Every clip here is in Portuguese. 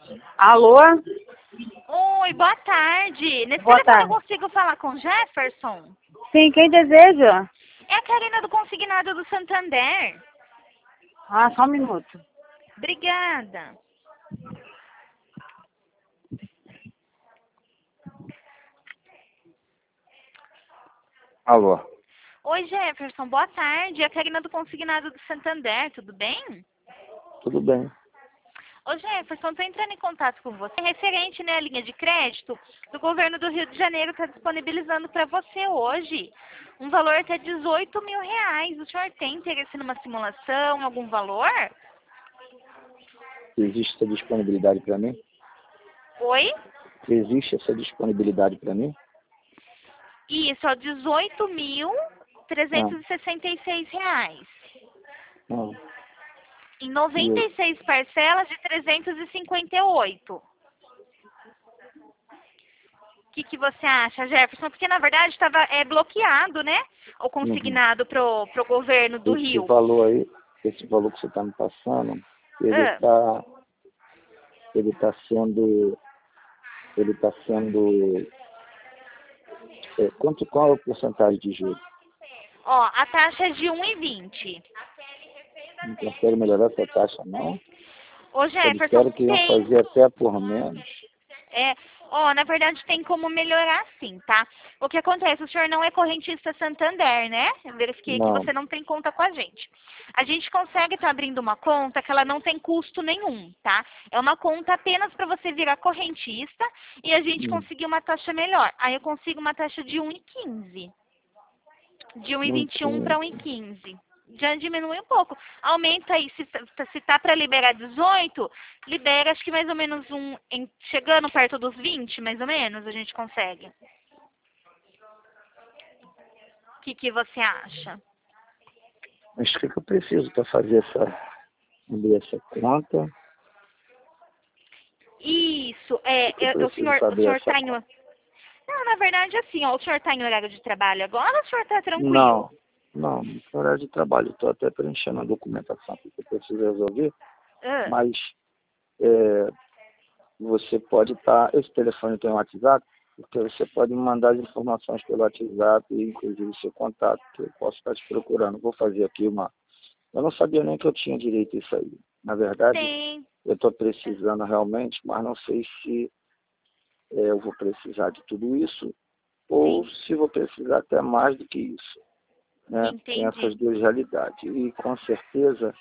Alô? Oi, boa tarde. Nesse Boa telefone eu tarde. consigo falar com Jefferson? Sim, quem deseja? É a Karina do Consignado do Santander. Ah, só um minuto. Obrigada. Alô, Oi, Jefferson, boa tarde. É a Karina do Consignado do Santander, tudo bem? tudo bem? Ô, Jefferson, estou entrando em contato com você. Referente, né, à linha de crédito do governo do Rio de Janeiro está disponibilizando para você hoje um valor até R$ 18.000. O senhor tem interesse numa simulação, algum valor? Existe essa disponibilidade para mim? Oi? Existe essa disponibilidade para mim? Isso, ó, R$ 18.366. Não. Em 96 parcelas de 358. O que você acha, Jefferson? Porque, na verdade, estava bloqueado, né? Ou consignado pro governo do Esse Rio. valor aí, esse valor que você está me passando, ele tá sendo, qual é o porcentagem de juros? Ó, a taxa é de 1,20. Não consegue melhorar essa taxa, não? Ô, Eles Jefferson, querem que iam tem. fazer até por menos. Na verdade tem como melhorar sim, tá? O que acontece, o senhor não é correntista Santander, né? Eu verifiquei que Não. você não tem conta com a gente. A gente consegue estar abrindo uma conta que ela não tem custo nenhum, tá? É uma conta apenas para você virar correntista e a gente conseguir uma taxa melhor. Aí eu consigo uma taxa de 1,15. De 1,21 para 1,15. Já diminui um pouco. Aumenta aí, se tá para liberar 18, libera acho que mais ou menos chegando perto dos 20, mais ou menos, a gente consegue. O que você acha? Mas o que eu preciso para fazer abrir essa conta? Isso, o preciso senhor saber essa tá em... Não, na verdade, assim, ó, o senhor tá em horário de trabalho agora ou o senhor tá tranquilo? Não, horário de trabalho. Estou até preenchendo a documentação que eu preciso resolver, mas você pode estar. Esse telefone tem um WhatsApp, porque você pode me mandar as informações pelo WhatsApp, inclusive o seu contato, que eu posso estar te procurando. Vou fazer aqui uma. Eu não sabia nem que eu tinha direito a isso aí. Na verdade, Sim. eu estou precisando realmente, mas não sei se eu vou precisar de tudo isso ou se vou precisar até mais do que isso. Né? Tem essas duas realidades. E com certeza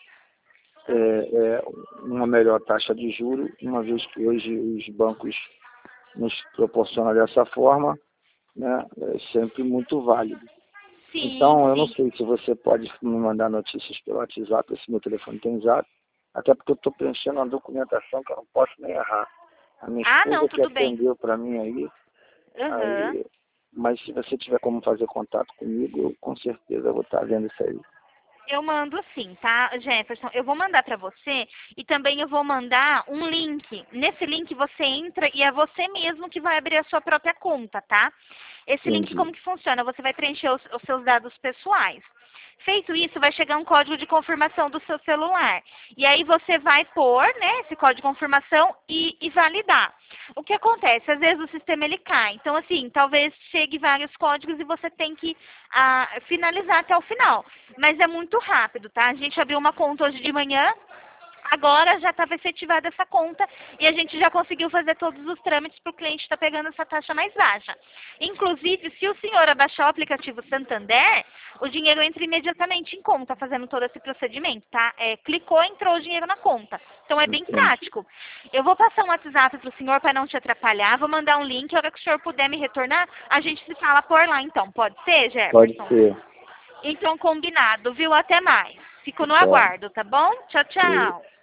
uma melhor taxa de juros, uma vez que hoje os bancos nos proporcionam dessa forma, né? É sempre muito válido. Sim, então, eu não sei se você pode me mandar notícias pelo WhatsApp, esse meu telefone tem zap, até porque eu estou preenchendo uma documentação que eu não posso nem errar. A minha esposa que atendeu para mim aí, mas se você tiver como fazer contato comigo, eu com certeza vou estar vendo isso aí. Eu mando sim, tá, Jefferson? Eu vou mandar para você e também eu vou mandar um link. Nesse link você entra e é você mesmo que vai abrir a sua própria conta, tá? Esse link como que funciona? Você vai preencher os seus dados pessoais. Feito isso, vai chegar um código de confirmação do seu celular. E aí você vai pôr, né, esse código de confirmação e validar. O que acontece? Às vezes o sistema ele cai. Então, assim, talvez chegue vários códigos e você tem que finalizar até o final. Mas é muito rápido, tá? A gente abriu uma conta hoje de manhã. Agora já estava efetivada essa conta e a gente já conseguiu fazer todos os trâmites para o cliente estar pegando essa taxa mais baixa. Inclusive, se o senhor abaixar o aplicativo Santander, o dinheiro entra imediatamente em conta, fazendo todo esse procedimento, tá? Clicou, entrou o dinheiro na conta. Então é bem prático. Eu vou passar um WhatsApp para o senhor para não te atrapalhar, vou mandar um link, a hora que o senhor puder me retornar, a gente se fala por lá então. Pode ser, Jefferson? Pode ser. Então, combinado, viu? Até mais. Fico no aguardo, tá bom? Tchau, tchau.